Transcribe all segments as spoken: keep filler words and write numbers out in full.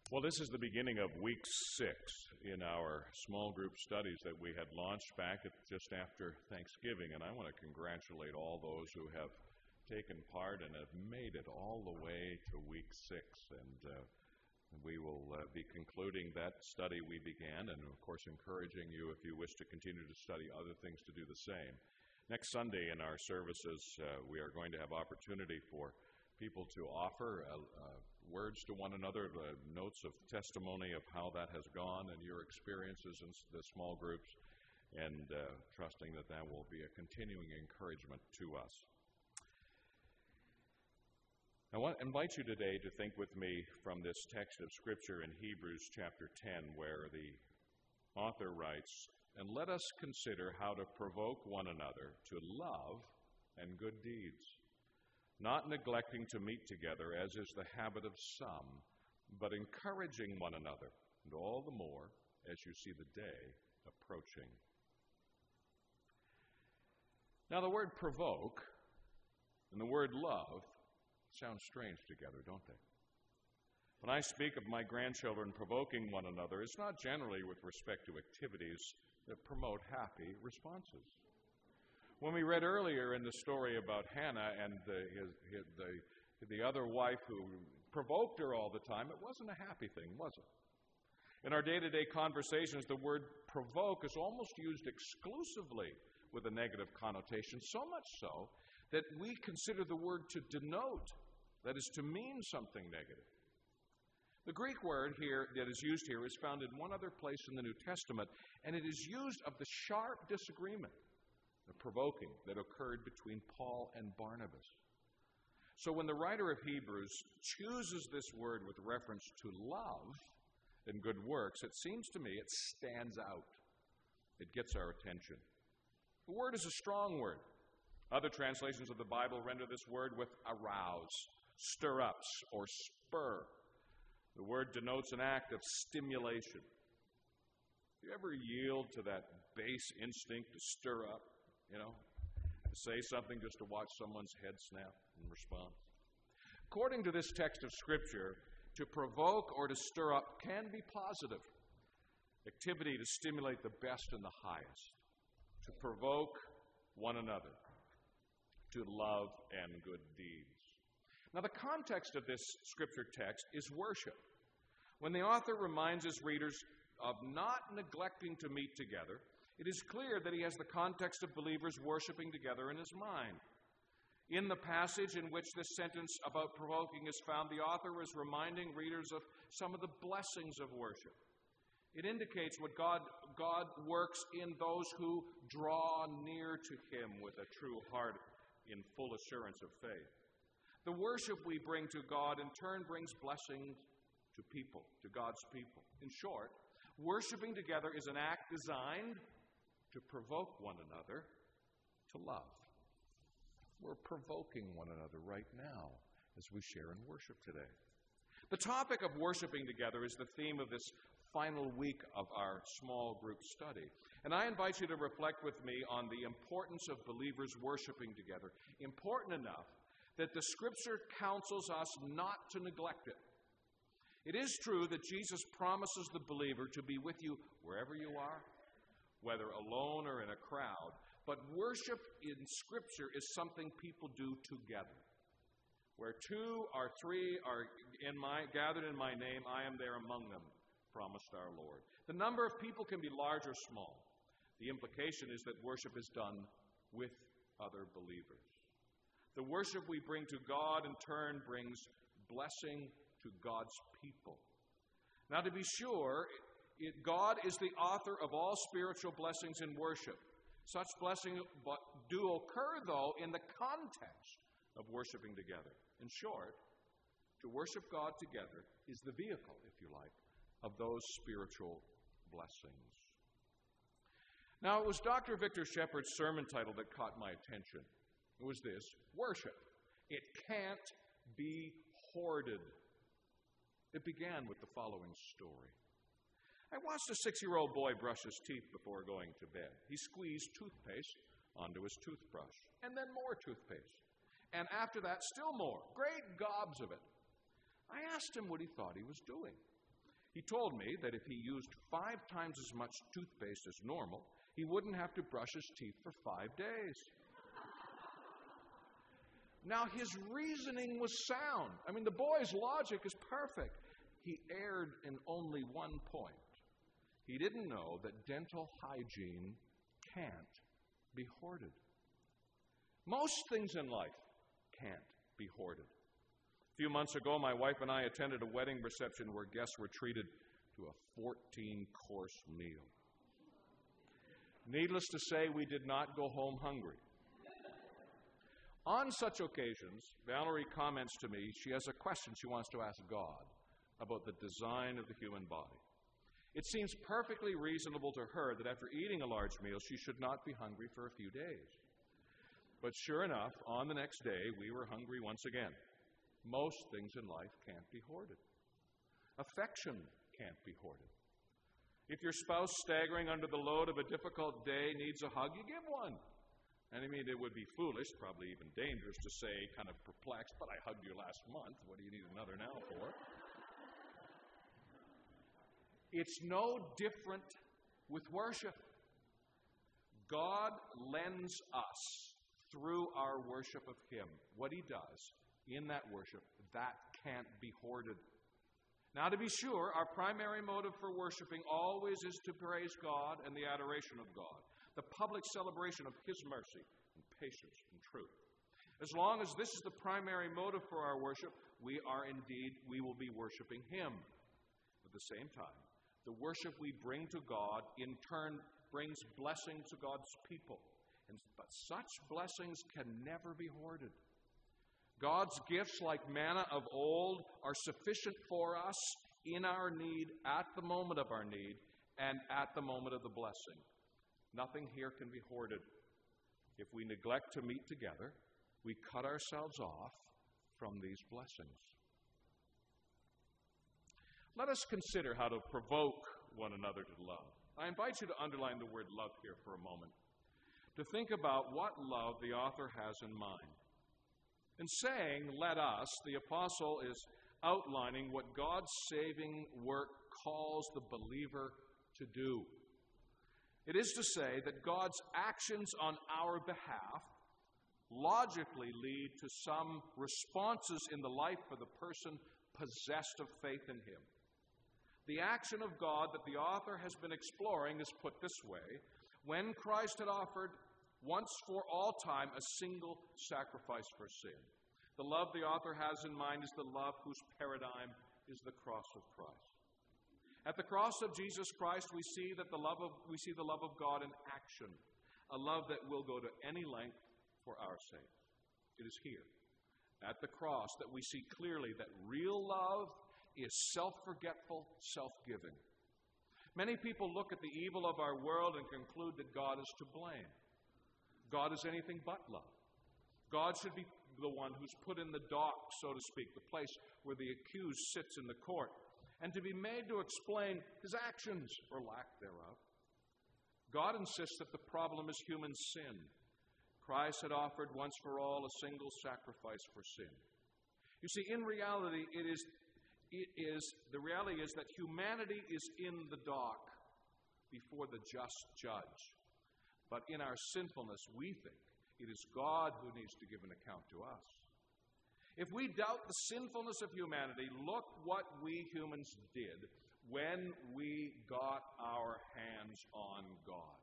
Well, this is the beginning of week six in our small group studies that we had launched back at just after Thanksgiving, and I want to congratulate all those who have taken part and have made it all the way to week six. And uh, we will uh, be concluding that study we began, and of course encouraging you, if you wish to continue to study other things, to do the same. Next Sunday in our services, uh, we are going to have opportunity for people to offer uh, uh, words to one another, uh, notes of testimony of how that has gone and your experiences in the small groups, and uh, trusting that that will be a continuing encouragement to us. I want to invite you today to think with me from this text of Scripture in Hebrews chapter ten, where the author writes, "And let us consider how to provoke one another to love and good deeds, not neglecting to meet together, as is the habit of some, but encouraging one another, and all the more as you see the day approaching." Now, the word provoke and the word love sound strange together, don't they? When I speak of my grandchildren provoking one another, it's not generally with respect to activities that promote happy responses. When we read earlier in the story about Hannah and the, his, his, the, the other wife who provoked her all the time, it wasn't a happy thing, was it? In our day-to-day conversations, the word provoke is almost used exclusively with a negative connotation, so much so that we consider the word to denote, that is, to mean something negative. The Greek word here that is used here is found in one other place in the New Testament, and it is used of the sharp disagreement, the provoking, that occurred between Paul and Barnabas. So when the writer of Hebrews chooses this word with reference to love and good works, it seems to me it stands out. It gets our attention. The word is a strong word. Other translations of the Bible render this word with arouse, stir up, or spur. The word denotes an act of stimulation. Do you ever yield to that base instinct to stir up? You know, to say something just to watch someone's head snap in response? According to this text of Scripture, to provoke or to stir up can be positive. Activity to stimulate the best and the highest. To provoke one another to love and good deeds. Now, the context of this Scripture text is worship. When the author reminds his readers of not neglecting to meet together, it is clear that he has the context of believers worshiping together in his mind. In the passage in which this sentence about provoking is found, the author is reminding readers of some of the blessings of worship. It indicates what God, God works in those who draw near to Him with a true heart in full assurance of faith. The worship we bring to God in turn brings blessings to people, to God's people. In short, worshiping together is an act designed to provoke one another to love. We're provoking one another right now as we share in worship today. The topic of worshiping together is the theme of this final week of our small group study. And I invite you to reflect with me on the importance of believers worshiping together. Important enough that the Scripture counsels us not to neglect it. It is true that Jesus promises the believer to be with you wherever you are, whether alone or in a crowd. But worship in Scripture is something people do together. Where two or three are in my, gathered in my name, I am there among them, promised our Lord. The number of people can be large or small. The implication is that worship is done with other believers. The worship we bring to God in turn brings blessing to God's people. Now, to be sure, it, God is the author of all spiritual blessings in worship. Such blessings do occur, though, in the context of worshiping together. In short, to worship God together is the vehicle, if you like, of those spiritual blessings. Now, it was Doctor Victor Shepard's sermon title that caught my attention. It was this: worship. It can't be hoarded. It began with the following story. I watched a six-year-old boy brush his teeth before going to bed. He squeezed toothpaste onto his toothbrush, and then more toothpaste. And after that, still more, great gobs of it. I asked him what he thought he was doing. He told me that if he used five times as much toothpaste as normal, he wouldn't have to brush his teeth for five days. Now, his reasoning was sound. I mean, the boy's logic is perfect. He erred in only one point. He didn't know that dental hygiene can't be hoarded. Most things in life can't be hoarded. A few months ago, my wife and I attended a wedding reception where guests were treated to a fourteen-course meal. Needless to say, we did not go home hungry. On such occasions, Valerie comments to me she has a question she wants to ask God about the design of the human body. It seems perfectly reasonable to her that after eating a large meal, she should not be hungry for a few days. But sure enough, on the next day, we were hungry once again. Most things in life can't be hoarded. Affection can't be hoarded. If your spouse staggering under the load of a difficult day needs a hug, you give one. And I mean, it would be foolish, probably even dangerous to say, kind of perplexed, but I hugged you last month. What do you need another now for? It's no different with worship. God lends us, through our worship of Him, what He does in that worship, that can't be hoarded. Now, to be sure, our primary motive for worshiping always is to praise God and the adoration of God, the public celebration of His mercy and patience and truth. As long as this is the primary motive for our worship, we are indeed, we will be worshiping Him. At the same time, the worship we bring to God in turn brings blessing to God's people. And, but such blessings can never be hoarded. God's gifts, like manna of old, are sufficient for us in our need, at the moment of our need, and at the moment of the blessing. Nothing here can be hoarded. If we neglect to meet together, we cut ourselves off from these blessings. Let us consider how to provoke one another to love. I invite you to underline the word love here for a moment, to think about what love the author has in mind. In saying, let us, the apostle is outlining what God's saving work calls the believer to do. It is to say that God's actions on our behalf logically lead to some responses in the life of the person possessed of faith in Him. The action of God that the author has been exploring is put this way: when Christ had offered once for all time a single sacrifice for sin. The love the author has in mind is the love whose paradigm is the cross of Christ. At the cross of Jesus Christ, we see that the love of we see the love of God in action, a love that will go to any length for our sake. It is here, at the cross, that we see clearly that real love is self-forgetful, self-giving. Many people look at the evil of our world and conclude that God is to blame. God is anything but love. God should be the one who's put in the dock, so to speak, the place where the accused sits in the court, and to be made to explain his actions or lack thereof. God insists that the problem is human sin. Christ had offered once for all a single sacrifice for sin. You see, in reality, it is, it is the reality is that humanity is in the dock before the just judge. But in our sinfulness, we think it is God who needs to give an account to us. If we doubt the sinfulness of humanity, look what we humans did when we got our hands on God.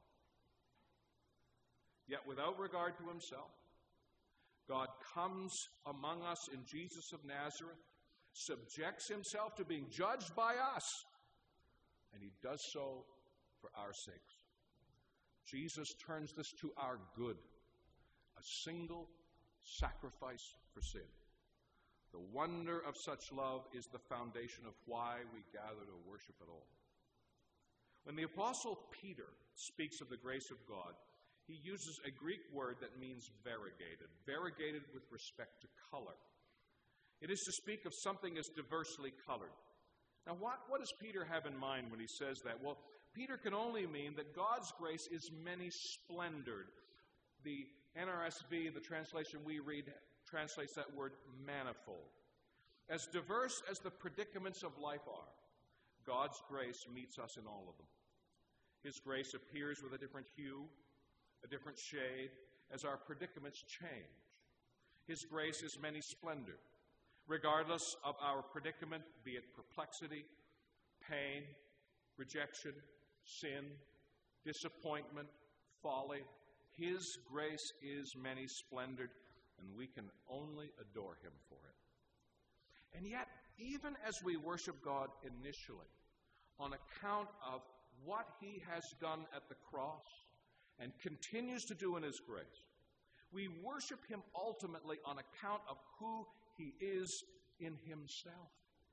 Yet without regard to Himself, God comes among us in Jesus of Nazareth, subjects Himself to being judged by us, and He does so for our sakes. Jesus turns this to our good, a single sacrifice for sin. The wonder of such love is the foundation of why we gather to worship at all. When the Apostle Peter speaks of the grace of God, he uses a Greek word that means variegated, variegated with respect to color. It is to speak of something as diversely colored. Now, what, what does Peter have in mind when he says that? Well, Peter can only mean that God's grace is many-splendored. The N R S V, the translation we read, translates that word manifold. As diverse as the predicaments of life are, God's grace meets us in all of them. His grace appears with a different hue, a different shade, as our predicaments change. His grace is many splendor. Regardless of our predicament, be it perplexity, pain, rejection, sin, disappointment, folly, His grace is many splendored, and we can only adore Him for it. And yet, even as we worship God initially, on account of what He has done at the cross and continues to do in His grace, we worship Him ultimately on account of who He is in Himself.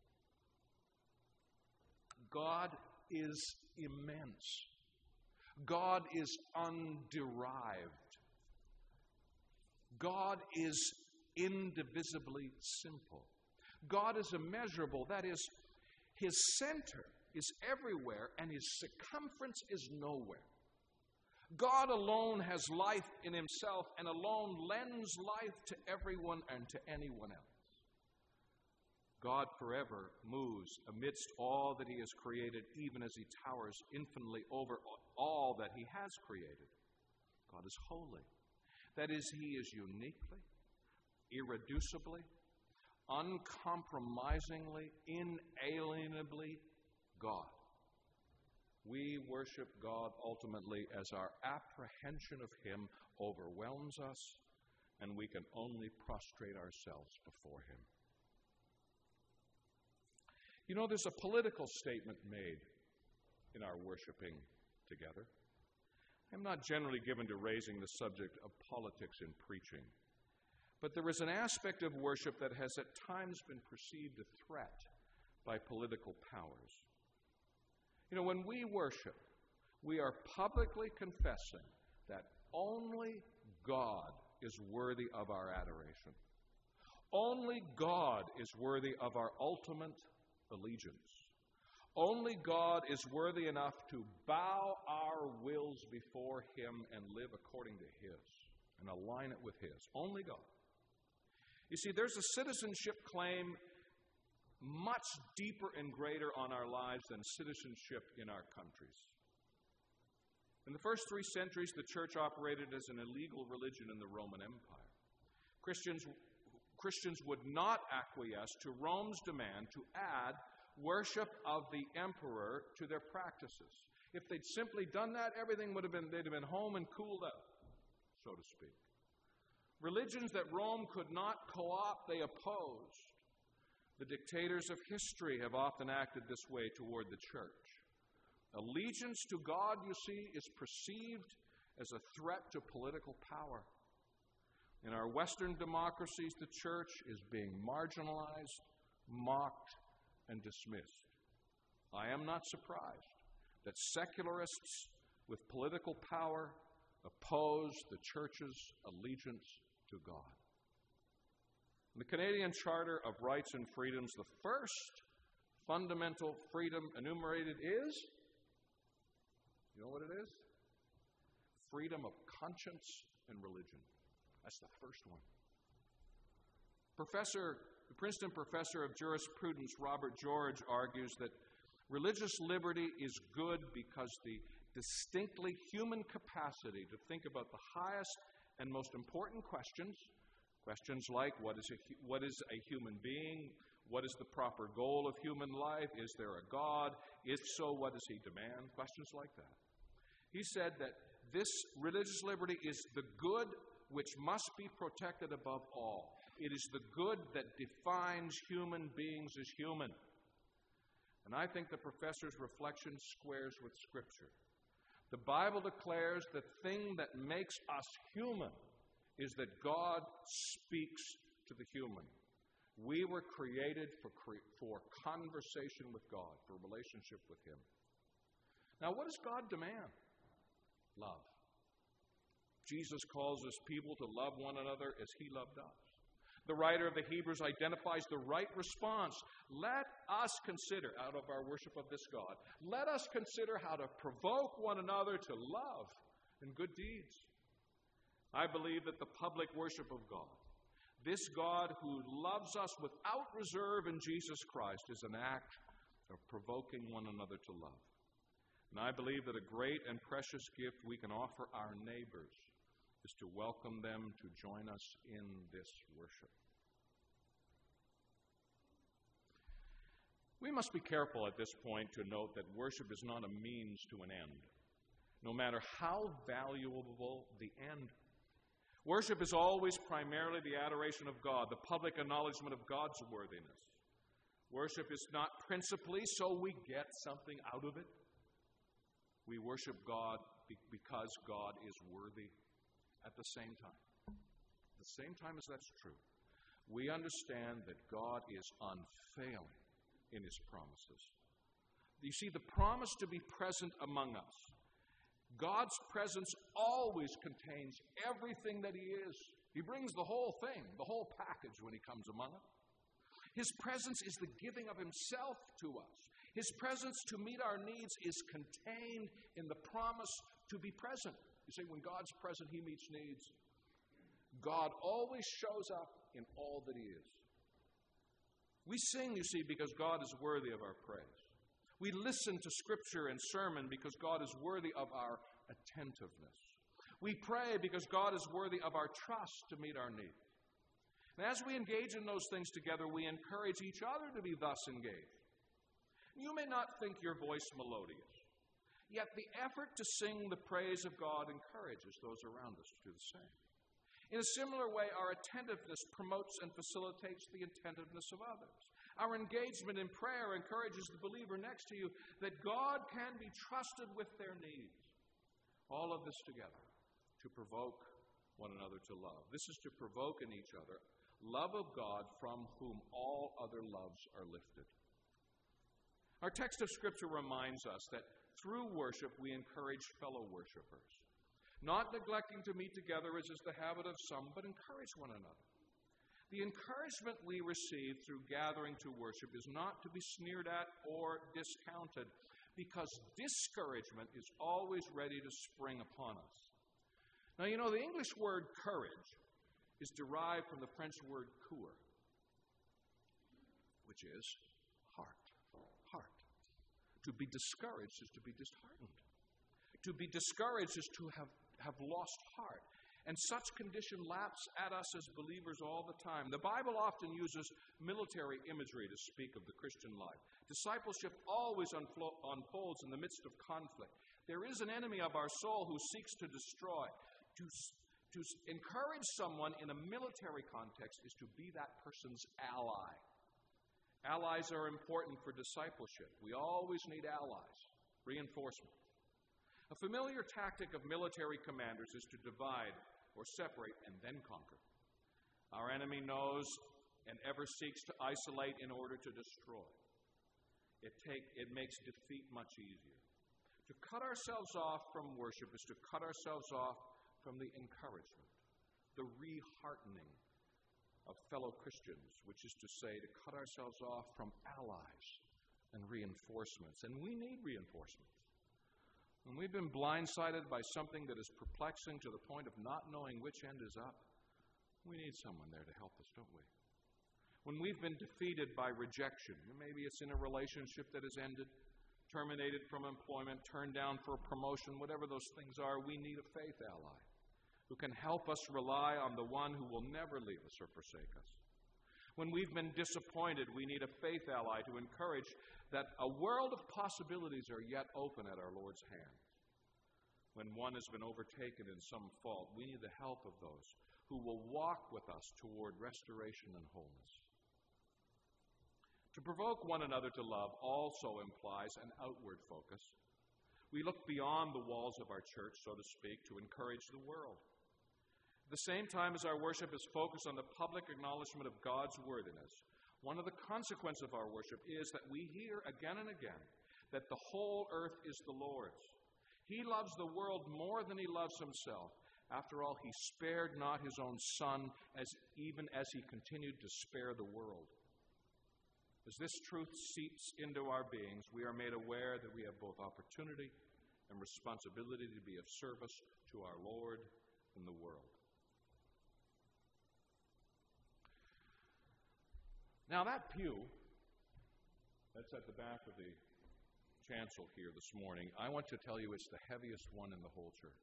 God is immense. God is underived. God is indivisibly simple. God is immeasurable. That is, His center is everywhere and His circumference is nowhere. God alone has life in Himself and alone lends life to everyone and to anyone else. God forever moves amidst all that He has created, even as He towers infinitely over all that He has created. God is holy. That is, He is uniquely, irreducibly, uncompromisingly, inalienably God. We worship God ultimately as our apprehension of Him overwhelms us, and we can only prostrate ourselves before Him. You know, there's a political statement made in our worshiping together. I'm not generally given to raising the subject of politics in preaching, but there is an aspect of worship that has at times been perceived a threat by political powers. You know, when we worship, we are publicly confessing that only God is worthy of our adoration. Only God is worthy of our ultimate allegiance. Only God is worthy enough to bow our wills before Him and live according to His and align it with His. Only God. You see, there's a citizenship claim much deeper and greater on our lives than citizenship in our countries. In the first three centuries, the church operated as an illegal religion in the Roman Empire. Christians Christians would not acquiesce to Rome's demand to add worship of the emperor to their practices. If they'd simply done that, everything would have been, they'd have been home and cooled out, so to speak. Religions that Rome could not co-opt, they opposed. The dictators of history have often acted this way toward the church. Allegiance to God, you see, is perceived as a threat to political power. In our Western democracies, the church is being marginalized, mocked, and dismissed. I am not surprised that secularists with political power oppose the church's allegiance to God. In the Canadian Charter of Rights and Freedoms, the first fundamental freedom enumerated is, you know what it is? Freedom of conscience and religion. That's the first one. Professor, the Princeton professor of jurisprudence, Robert George, argues that religious liberty is good because the distinctly human capacity to think about the highest and most important questions, questions like what is a, what is a human being, what is the proper goal of human life, is there a God, if so, what does He demand, questions like that. He said that this religious liberty is the good which must be protected above all. It is the good that defines human beings as human. And I think the professor's reflection squares with Scripture. The Bible declares the thing that makes us human is that God speaks to the human. We were created for, cre- for conversation with God, for relationship with Him. Now, what does God demand? Love. Jesus calls His people to love one another as He loved us. The writer of the Hebrews identifies the right response. Let us consider, out of our worship of this God, let us consider how to provoke one another to love and good deeds. I believe that the public worship of God, this God who loves us without reserve in Jesus Christ, is an act of provoking one another to love. And I believe that a great and precious gift we can offer our neighbors is to welcome them to join us in this worship. We must be careful at this point to note that worship is not a means to an end, no matter how valuable the end. Worship is always primarily the adoration of God, the public acknowledgement of God's worthiness. Worship is not principally so we get something out of it. We worship God because God is worthy at the same time. At the same time as that's true, we understand that God is unfailing in His promises. You see, the promise to be present among us, God's presence always contains everything that He is. He brings the whole thing, the whole package when He comes among us. His presence is the giving of Himself to us. His presence to meet our needs is contained in the promise to be present. You see, when God's present, He meets needs. God always shows up in all that He is. We sing, you see, because God is worthy of our praise. We listen to Scripture and sermon because God is worthy of our attentiveness. We pray because God is worthy of our trust to meet our needs. And as we engage in those things together, we encourage each other to be thus engaged. You may not think your voice melodious, yet the effort to sing the praise of God encourages those around us to do the same. In a similar way, our attentiveness promotes and facilitates the attentiveness of others. Our engagement in prayer encourages the believer next to you that God can be trusted with their needs. All of this together to provoke one another to love. This is to provoke in each other love of God from whom all other loves are lifted. Our text of Scripture reminds us that through worship we encourage fellow worshipers. Not neglecting to meet together as is the habit of some, but encourage one another. The encouragement we receive through gathering to worship is not to be sneered at or discounted, because discouragement is always ready to spring upon us. Now, you know, the English word courage is derived from the French word coeur, which is heart. Heart. To be discouraged is to be disheartened. To be discouraged is to have, have lost heart. And such condition laps at us as believers all the time. The Bible often uses military imagery to speak of the Christian life. Discipleship always unflo- unfolds in the midst of conflict. There is an enemy of our soul who seeks to destroy. To, to encourage someone in a military context is to be that person's ally. Allies are important for discipleship. We always need allies, reinforcement. A familiar tactic of military commanders is to divide or separate and then conquer. Our enemy knows and ever seeks to isolate in order to destroy. It, take, it makes defeat much easier. To cut ourselves off from worship is to cut ourselves off from the encouragement, the re-heartening of fellow Christians, which is to say, to cut ourselves off from allies and reinforcements. And we need reinforcements. When we've been blindsided by something that is perplexing to the point of not knowing which end is up, we need someone there to help us, don't we? When we've been defeated by rejection, maybe it's in a relationship that has ended, terminated from employment, turned down for a promotion, whatever those things are, we need a faith ally who can help us rely on the one who will never leave us or forsake us. When we've been disappointed, we need a faith ally to encourage that a world of possibilities are yet open at our Lord's hand. When one has been overtaken in some fault, we need the help of those who will walk with us toward restoration and wholeness. To provoke one another to love also implies an outward focus. We look beyond the walls of our church, so to speak, to encourage the world. At the same time as our worship is focused on the public acknowledgement of God's worthiness, one of the consequences of our worship is that we hear again and again that the whole earth is the Lord's. He loves the world more than He loves Himself. After all, He spared not His own Son, as even as He continued to spare the world. As this truth seeps into our beings, we are made aware that we have both opportunity and responsibility to be of service to our Lord and the world. Now that pew That's at the back of the chancel here this morning. I want to tell you it's the heaviest one in the whole church.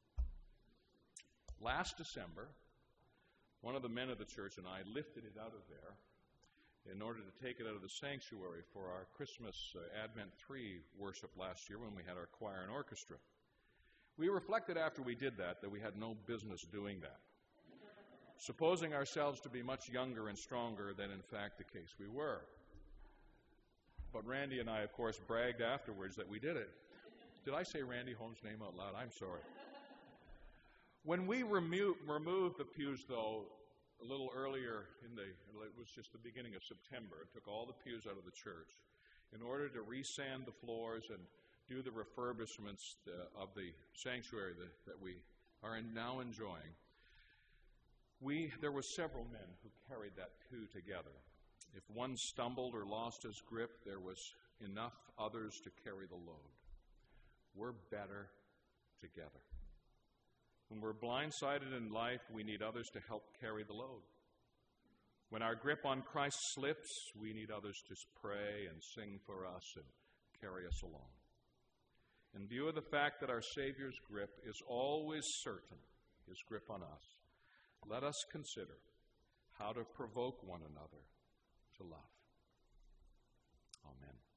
Last December, one of the men of the church and I lifted it out of there in order to take it out of the sanctuary for our Christmas uh, Advent three worship last year when we had our choir and orchestra. We reflected after we did that that we had no business doing that, supposing ourselves to be much younger and stronger than in fact the case we were. But Randy and I, of course, bragged afterwards that we did it. Did I say Randy Holmes' name out loud? I'm sorry. When we remo- removed the pews, though, a little earlier in the, it was just the beginning of September, it took all the pews out of the church in order to resand the floors and do the refurbishments uh, of the sanctuary that, that we are in now enjoying. We, there were several men who carried that pew together. If one stumbled or lost his grip, there was enough others to carry the load. We're better together. When we're blindsided in life, we need others to help carry the load. When our grip on Christ slips, we need others to pray and sing for us and carry us along. In view of the fact that our Savior's grip is always certain, his grip on us, let us consider how to provoke one another to love. Amen.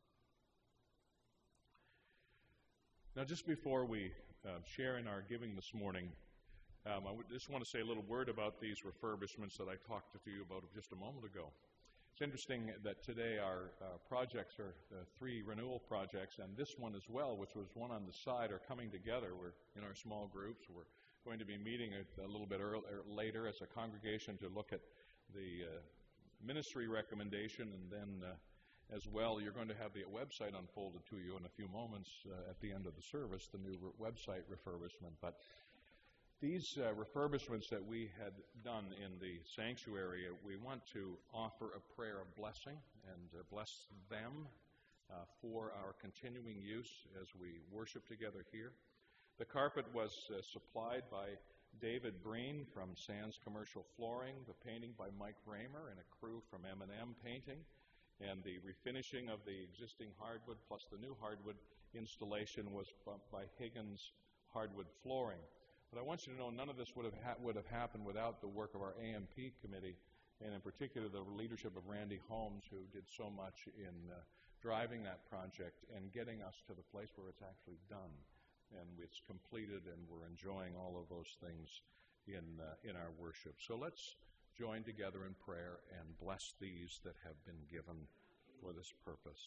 Now, just before we uh, share in our giving this morning, um, I would just want to say a little word about these refurbishments that I talked to you about just a moment ago. It's interesting that today our uh, projects are uh, three renewal projects, and this one as well, which was one on the side, are coming together. We're in our small groups. We're going to be meeting a, a little bit earlier, later as a congregation to look at the uh, ministry recommendation, and then uh, as well, you're going to have the website unfolded to you in a few moments uh, at the end of the service, the new re- website refurbishment. But these uh, refurbishments that we had done in the sanctuary, uh, we want to offer a prayer of blessing and uh, bless them uh, for our continuing use as we worship together here. The carpet was uh, supplied by David Breen from Sands Commercial Flooring, the painting by Mike Raymer and a crew from M and M Painting, and the refinishing of the existing hardwood plus the new hardwood installation was by Higgins Hardwood Flooring. But I want you to know none of this would have ha- would have happened without the work of our A M P committee, and in particular the leadership of Randy Holmes, who did so much in uh, driving that project and getting us to the place where it's actually done. And it's completed, and we're enjoying all of those things in uh, in our worship. So let's join together in prayer and bless these that have been given for this purpose.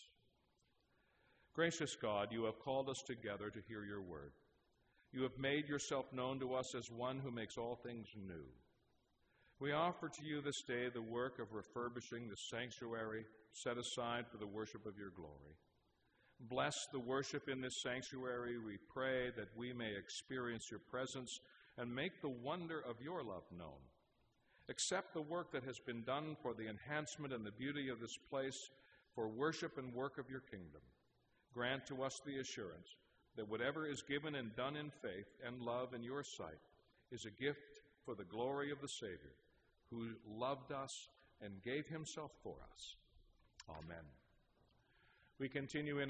Gracious God, you have called us together to hear your word. You have made yourself known to us as one who makes all things new. We offer to you this day the work of refurbishing the sanctuary set aside for the worship of your glory. Bless the worship in this sanctuary. We pray that we may experience your presence and make the wonder of your love known. Accept the work that has been done for the enhancement and the beauty of this place, for worship and work of your kingdom. Grant to us the assurance that whatever is given and done in faith and love in your sight is a gift for the glory of the Savior, who loved us and gave himself for us. Amen. We continue in